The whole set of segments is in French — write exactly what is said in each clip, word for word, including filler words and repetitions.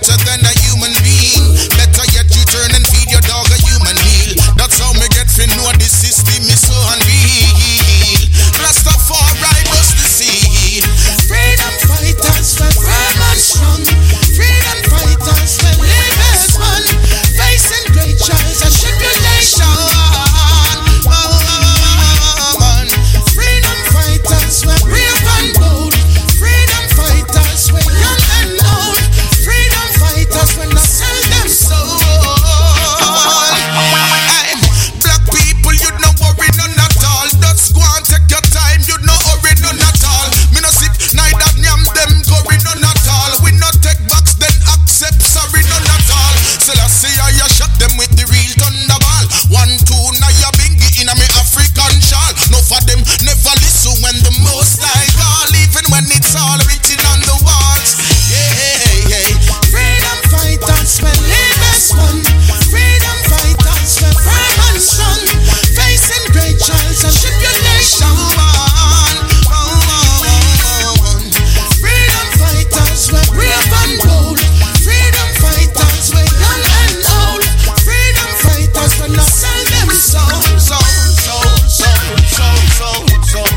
richer than a human being. Better yet, you turn and feed your dog a human meal. That's how me get to know the system is so unreal. Rastafari was the seal. Freedom fighters were firm and strong. Freedom fighters were live as one. Facing great trials and tribulation. Oh, man. Freedom fighters were brave and bold. Freedom fighters were young and old. Freedom fighters were not sell them soul. Hey, black people, you no worry none at all. Just go and take your time, you no hurry none at all. Me no sip, neither yam them gory none at all. We no take backs, then accept sorry none at all. So let's see how you shot them with the real thunderball. One, two, now you bingy in a me African shawl. No for them never listen when the most I call, even when it's all written on the walls. Yeah, yeah. Freedom fighters will live as one. Freedom fighters will firm and strong. Facing great trials and tribulation. Freedom fighters were brave and bold. Freedom fighters were young and old. Freedom fighters will not sell them soul, soul, soul, soul, soul, soul, soul.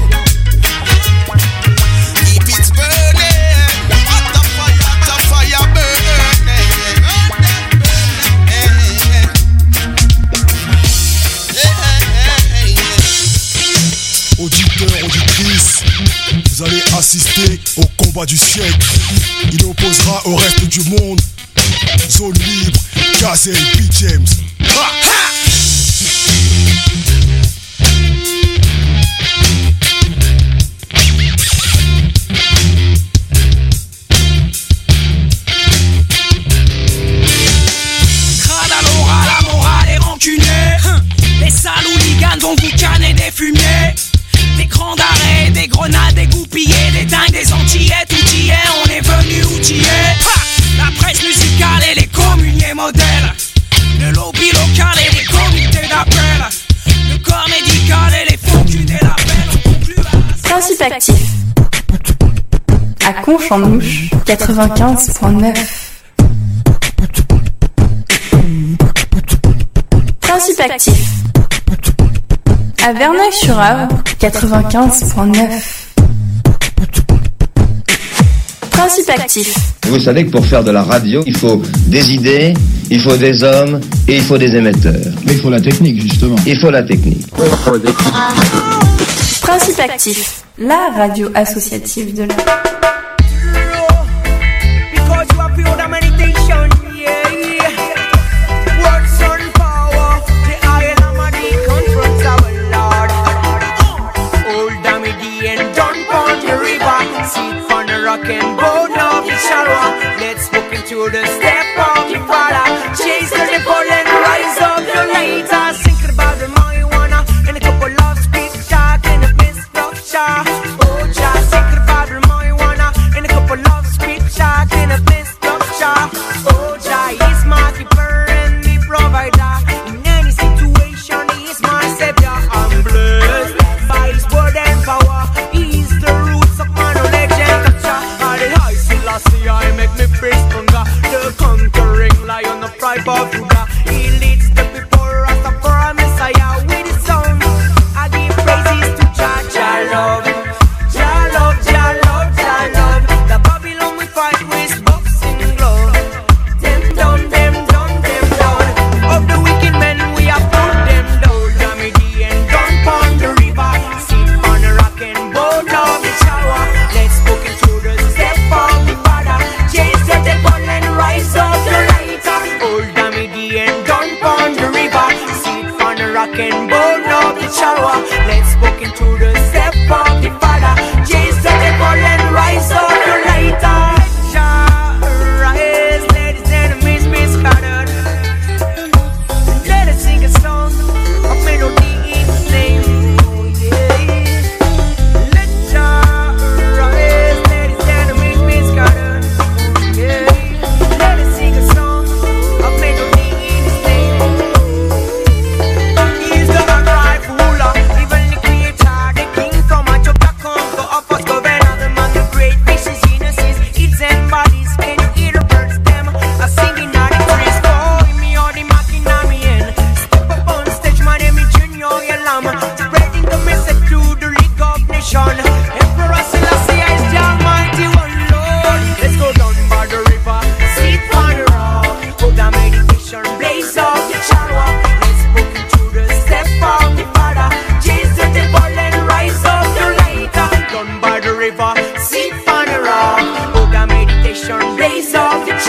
Keep it burning. What the fire, the fire burning. Auditeurs, auditrices, vous allez assister au combat du siècle. Il opposera au reste du monde. Zone libre, Kazel B. James. Ha, ha! Crade à l'oral, la morale est rancunée. Les sales hooligans vont vous canner des fumiers. Des crans d'arrêt, des grenades dégoupillées, des dingues, des antillais, tout y est, on est venu outiller. La presse musicale et les communiers modèles. Le lobby local et les comités d'appel. Le corps médical et les fondus des labels. On conclut à la... Principe actif. À Conche en Ouche, quatre-vingt-quinze virgule neuf. Principe actif. À Verneuil-sur-Avre, quatre-vingt-quinze virgule neuf. Principe actif. Vous savez que pour faire de la radio, il faut des idées, il faut des hommes et il faut des émetteurs. Mais il faut la technique, justement. Il faut la technique. Principe actif. La radio associative de la... Let's walk into the step of the father. Chase the devil and rise up the later. Thinking about the marijuana and a couple of speed shots and a mist of shot. Oh, just thinking about the marijuana and a couple of speed shots and a mist of shot. Oh, Jah is my keeper and me provider. In any situation, He is my savior. I'm blessed by His word and power. He is the roots of my knowledge and culture. All the highs.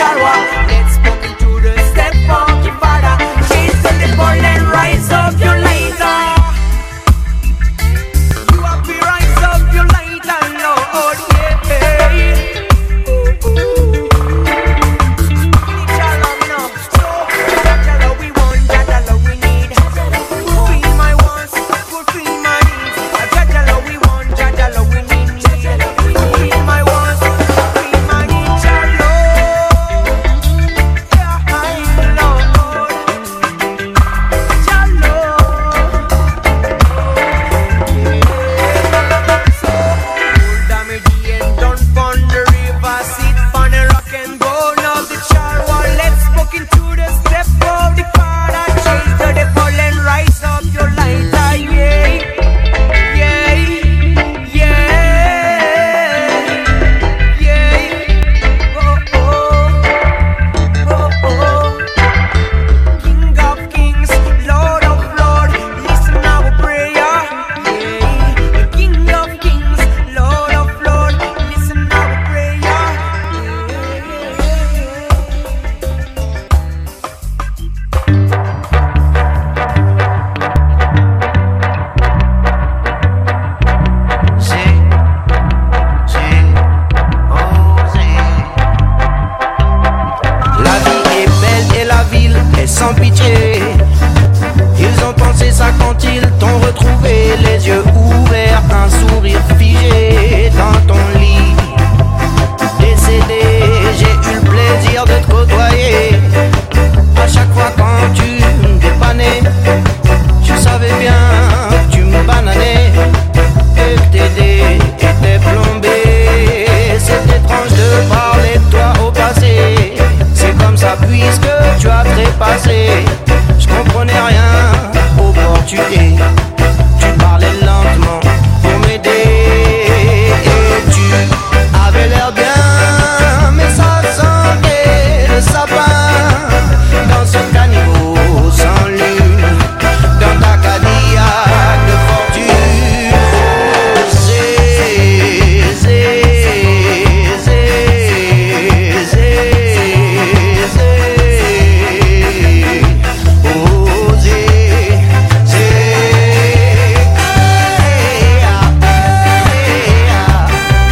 Charwa. Let's walk into the step of your father. Chase the devil and rise up your lighter. You have to rise up your lighter, Lord, yeah. Ooh, ooh. Jah love, no. So, Jah love we want, Jah love we need. Fulfill my wants, fulfill my needs. Jah love we want, Jah love we need. Fulfill my wants, fulfill my needs. Jah love, yeah, I love. Jah love, so old damage and done pon the river, sit pon the rock and go now the Charwa. Let's walk into the step of the Father. Chase the devil and rise up your lighter, yeah, yeah, yeah, yeah. Oh oh, oh oh. King of kings, Lord of lords, listen our prayer. Yeah. King of kings, Lord of lords, listen our prayer. La vie est belle et la ville est sans pitié. Ils ont pensé ça quand ils t'ont retrouvé, les yeux ouverts, un sourire figé dans ton lit. Décédé, j'ai eu le plaisir de te côtoyer. À chaque fois quand tu me dépannais, je savais bien que tu me bananais et que tes dés étaient plombés. C'est étrange de parler de toi au passé. C'est comme ça puisque tu as trépassé. Je comprenais rien au portugais. Tu parlais lentement pour m'aider. Et tu avais l'air bien, mais ça sentait le sapin. Dans ce caniveau sans lune, dans ta Cadillac de fortune. Zé, zé, zé, zé, zé. Oh, zé, zé. Hey, ah, hey, ah.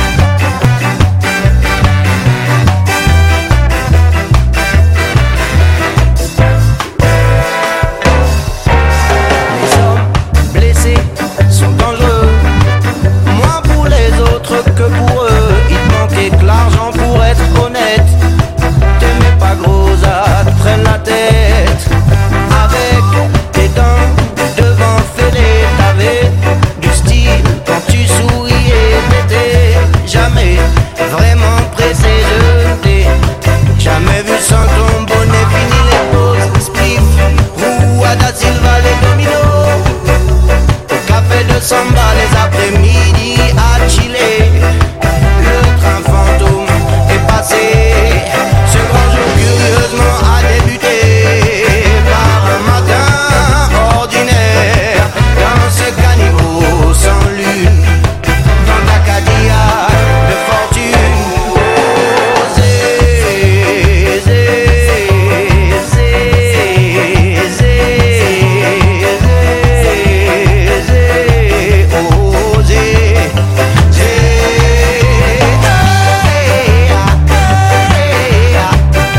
Les hommes blessés sont dangereux, moins pour les autres que pour eux. Il te manquait que l'argent pour être honnête. T'aimais pas Grosa, te traîne la tête. Avec tes dents devant fêlées, t'avais du style quand tu souriais. T'étais jamais vraiment pressé, je t'ai jamais vu sans ton bonnet. Fini les pauses, spliff, Rua da Silva, les dominos. Au café de Samba, les après-midi à chiller. Le train fantôme est passé. Ce grand jour curieusement a débuté par un matin ordinaire. Dans ce caniveau sans lune, dans ta Cadillac de fortune. Oh, zé, zé, zé, zé, zé, zé. Oh, zé, zé. Hey, ah, hey, ah.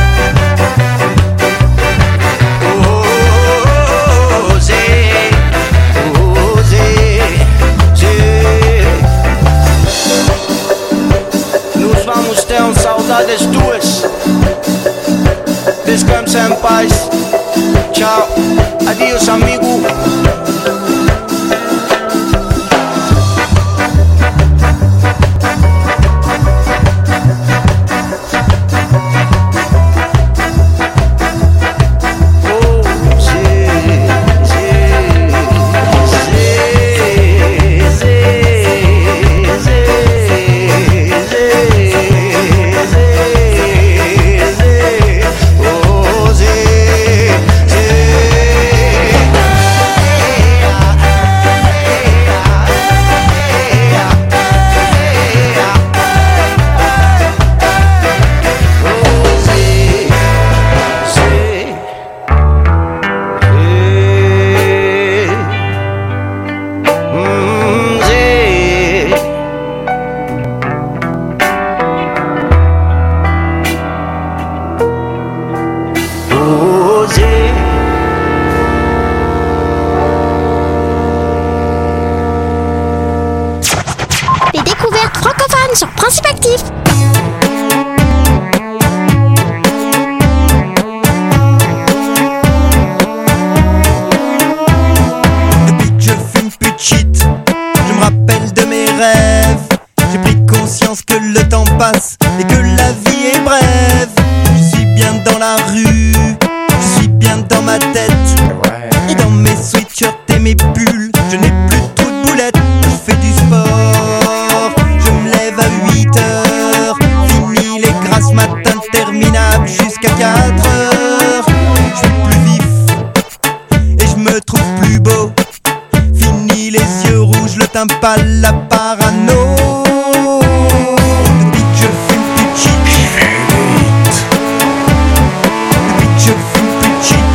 Oh, zé, oh, zé, zé. Nos vamos ter um saudades tuas. Descansa em paz. Tchau, adiós amigo. Oh, zé, zé, zé, zé, zé, zé, zé, zé. Oh, zé, zé. passe et que la vie est brève. Je suis bien dans la rue, je suis bien dans ma tête. Et dans mes sweatshirts et mes pulls, je n'ai plus trop de boulettes. Je fais du sport, je me lève à huit heures. Fini les grasses matins interminables jusqu'à quatre heures. Je suis plus vif et je me trouve plus beau. Fini les yeux rouges, le teint pâle, la parano. Depuis que je fume plus de shit, depuis que je fume plus de shit,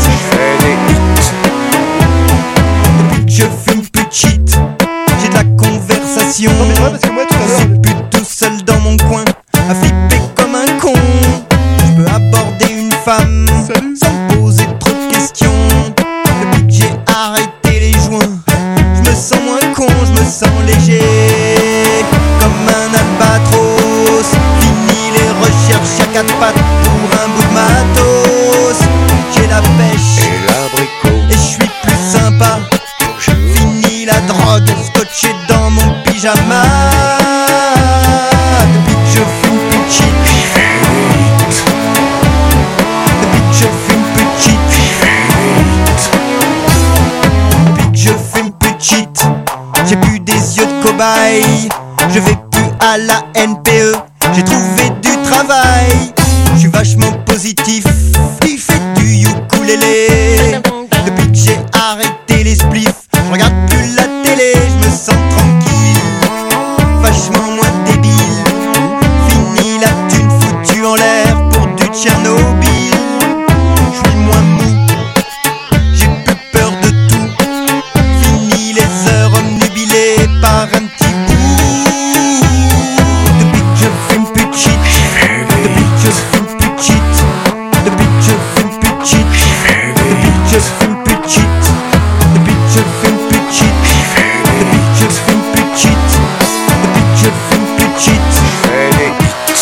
depuis que je fume plus de shit, j'ai de la conversation. Non mais ouais, parce que moi tout à Je l'heure suis plus tout seul dans mon coin, à flipper comme un con. Je peux aborder une femme Salut. sans me poser trop de questions. Depuis que j'ai arrêté les joints, je me sens moins con, je me sens léger, comme un albatros. Fini les recherches à quatre pattes pour un bout de matos. J'ai la pêche Et l'abricot, et je suis plus sympa. Fini la drogue, scotché dans mon pyjama. Depuis que je fume plus de shit, depuis que je fume plus de shit, depuis que je fume plus de shit, j'ai plus des yeux de cobaye. Je vais plus à la N P E, j'ai trouvé du travail. Je suis vachement positif, il fait du ukulélé. Depuis que j'ai arrêté les spliffs, je regarde plus la télé, je me sens tranquille, vachement moins débile. Fini la thune foutue en l'air pour du Tchernobyl. Je suis moins mou, j'ai plus peur de tout. Fini les heures omnubilées par un petit bout. Depuis que je fume plus de shit, depuis que je fume plus de shit, depuis que je fume plus de shit, depuis que je fume plus de shit, depuis que je fume plus de shit, depuis que je fume plus de shit, depuis que je fume plus de shit, fais des hits.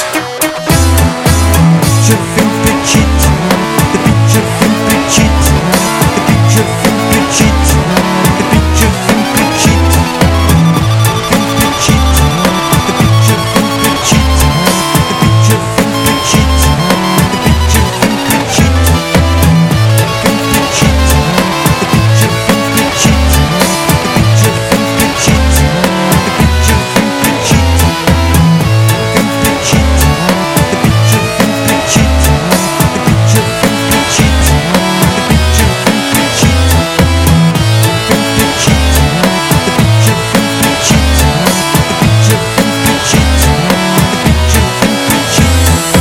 je fume plus de shit, depuis que je fume plus de shit, depuis que je fume plus de shit, depuis que je fume plus de shit, fume plus de shit, depuis que je fume plus de shit, depuis que je fume plus de shit, depuis que je fume plus de shit, fume plus de shit, depuis que je fume plus de shit, depuis que je fume plus de shit, depuis que je fume plus de shit, fume plus de shit, depuis que je fume plus de shit, depuis que je fume plus de shit, depuis que je fume plus de shit, fume plus de shit, depuis que je fume plus de shit, depuis que je fume plus de shit, depuis que je fume plus de shit.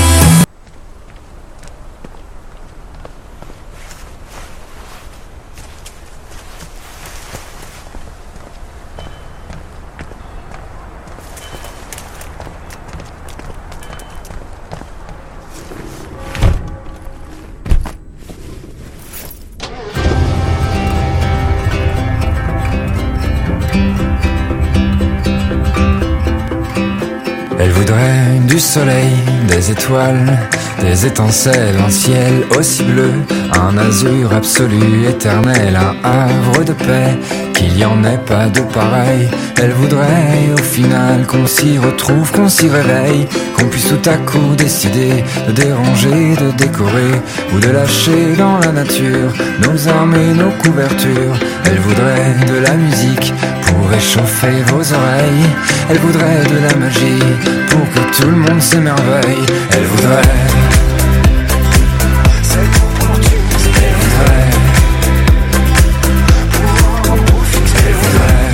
Elle voudrait du soleil, des étoiles, des étincelles, un ciel aussi bleu, un azur absolu, éternel, un havre de paix, qu'il y en ait pas de pareil. Elle voudrait au final qu'on s'y retrouve, qu'on s'y réveille, qu'on puisse tout à coup décider de déranger, de décorer ou de lâcher dans la nature nos armes et nos couvertures. Elle voudrait de la musique pour réchauffer vos oreilles. Elle voudrait de la magie pour que tout le monde s'émerveille. Elle voudrait, elle voudrait, elle voudrait,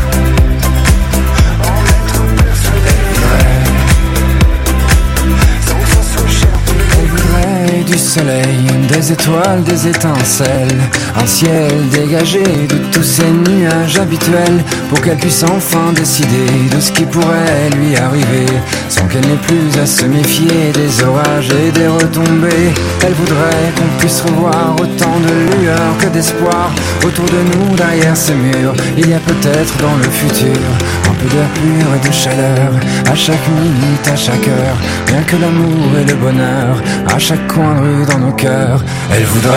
elle voudrait du soleil, des étoiles, des étincelles, un ciel dégagé de tous ces nuages habituels, pour qu'elle puisse enfin décider de ce qui pourrait lui arriver, sans qu'elle n'ait plus à se méfier des orages et des retombées. Elle voudrait qu'on puisse revoir autant de lueur que d'espoir autour de nous, derrière ces murs. Il y a peut-être dans le futur un peu d'air pur et de chaleur, à chaque minute, à chaque heure, rien que l'amour et le bonheur, à chaque coin de rue dans nos cœurs. Elle voudrait,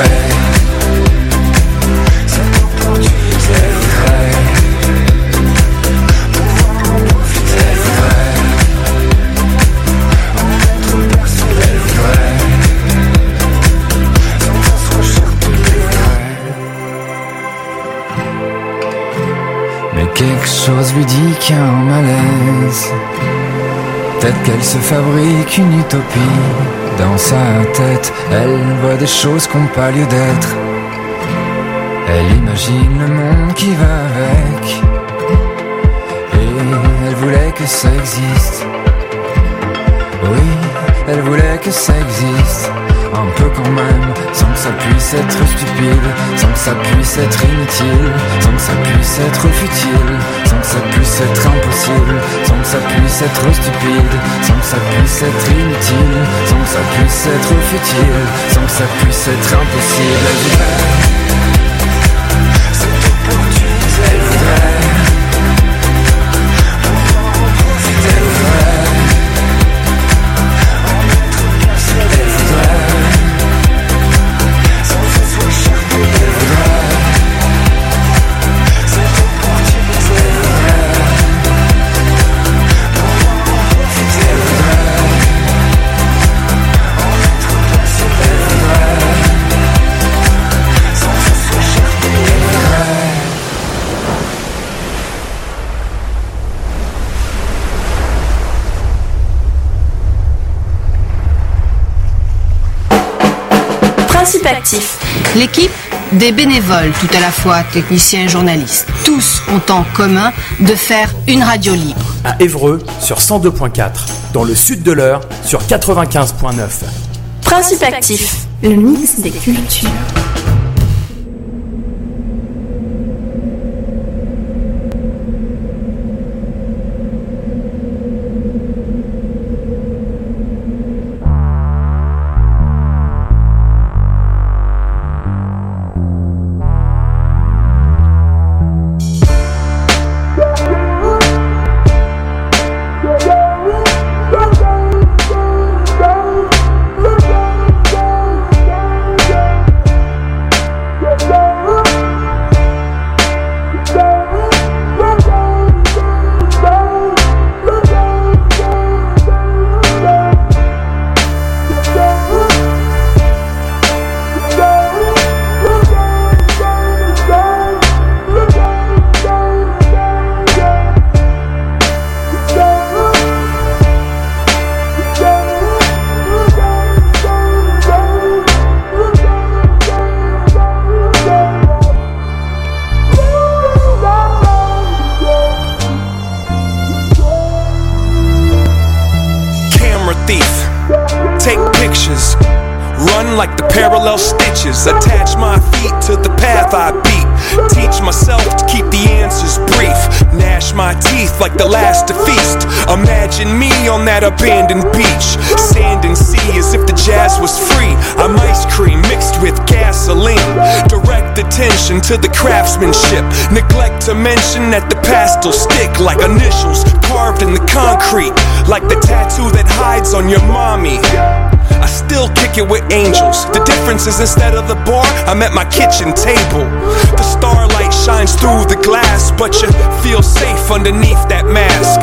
elle voudrait, je lui dis qu'il y a un malaise. Peut-être qu'elle se fabrique une utopie. Dans sa tête, elle voit des choses qui n'ont pas lieu d'être. Elle imagine le monde qui va avec. Et elle voulait que ça existe. Oui, elle voulait que ça existe. Un peu quand même, sans que ça puisse être stupide, sans que ça puisse être inutile, sans que ça puisse être futile, sans que ça puisse être impossible, sans que ça puisse être stupide, sans que ça puisse être inutile, sans que ça puisse être futile, sans que ça puisse être impossible. Elle voudrait cette opportunité, elle voudrait elle voudrait en être placée, elle voudrait Principe actif. L'équipe, des bénévoles, tout à la fois techniciens et journalistes. Tous ont en commun de faire une radio libre. À Évreux sur cent deux point quatre, dans le sud de l'Eure sur quatre-vingt-quinze point neuf. Principe actif. Le mix des cultures. Like the parallel stitches, attach my feet to the path I beat. Teach myself to keep the answers brief. Gnash my teeth like the last to feast. Imagine me on that abandoned beach. Sand and sea as if the jazz was free. I'm ice cream mixed with gasoline. Direct attention to the craftsmanship. Neglect to mention that the past will stick like initials carved in the concrete. Like the tattoo that hides on your mommy. I still kick it with angels. The difference is instead of the bar, I'm at my kitchen table. The starlight shines through the glass, but you feel safe underneath that mask.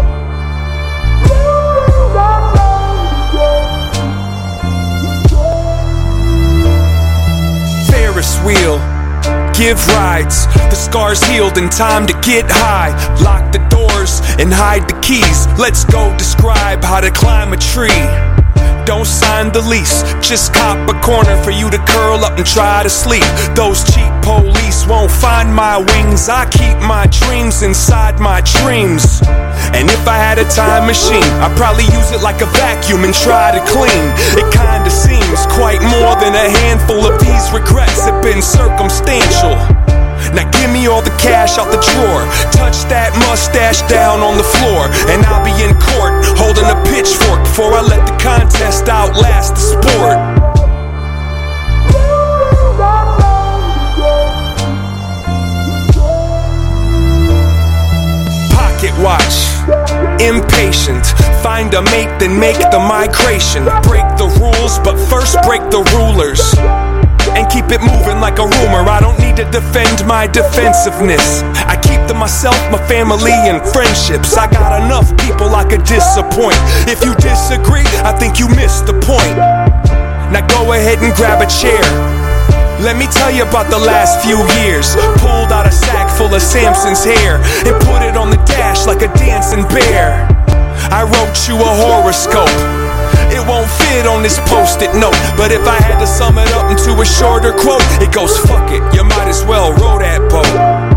Ferris wheel, give rides. The scars healed in time to get high. Lock the doors and hide the keys. Let's go describe how to climb a tree. Don't sign the lease, just cop a corner for you to curl up and try to sleep. Those cheap police won't find my wings. I keep my dreams inside my dreams. And if I had a time machine, I'd probably use it like a vacuum and try to clean. It kinda seems quite more than a handful of these regrets have been circumstantial. Now give me all the cash out the drawer. Touch that mustache down on the floor, and I'll be in court holding a pitchfork before I let the contest outlast the sport. Pocket watch, impatient. Find a mate, then make the migration. Break the rules, but first break the rulers. And keep it moving like a rumor. I don't need to defend my defensiveness. I keep to myself, my family, and friendships. I got enough people I could disappoint. If you disagree, I think you missed the point. Now go ahead and grab a chair. Let me tell you about the last few years. Pulled out a sack full of Samson's hair and put it on the dash like a dancing bear. I wrote you a horoscope. It won't fit on this post-it note, but if I had to sum it up into a shorter quote, it goes, fuck it, you might as well row that boat.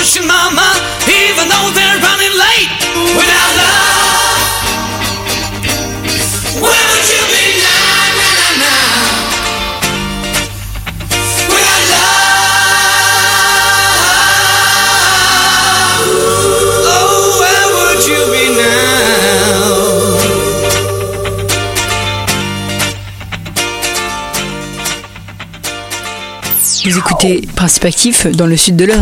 ocean, mama, even though they're running late. Without love, where would you be now, now, now, now? Without love, oh, where would you be now? Vous écoutez Principe Actif dans le sud de l'Eure.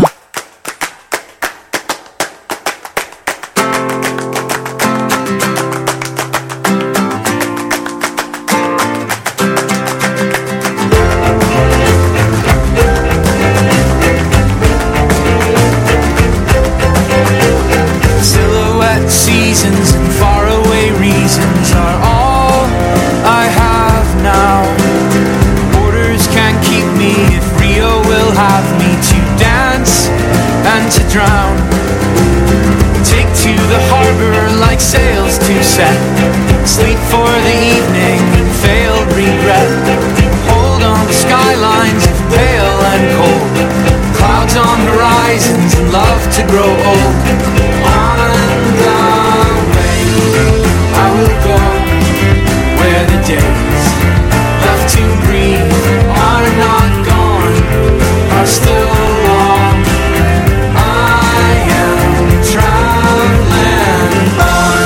Silhouette seasons and faraway reasons are all I have now. Borders can't keep me if Rio will have me to dance and to drown. Take to the harbor like sails to set. Sleep for the evening and failed regret. Hold on to skylines of pale and cold. Clouds on horizons and love to grow old. On and away I will go where the days left to breathe are not gone, are still long. I am traveling on.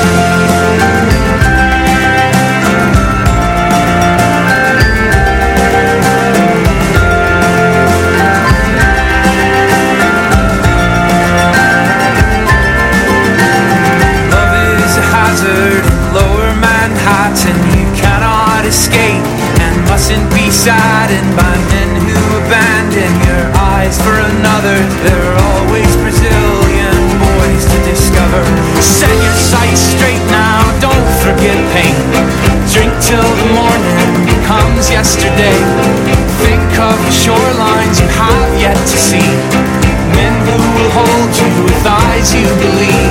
Love is a hazard in lower Manhattan. You cannot escape and mustn't be saddened by men who abandon your eyes for another. There are always Brazilian boys to discover. Set your sights straight now, don't forget pain. Drink till the morning becomes yesterday. Think of the shorelines you have yet to see. Men who will hold you with eyes you believe.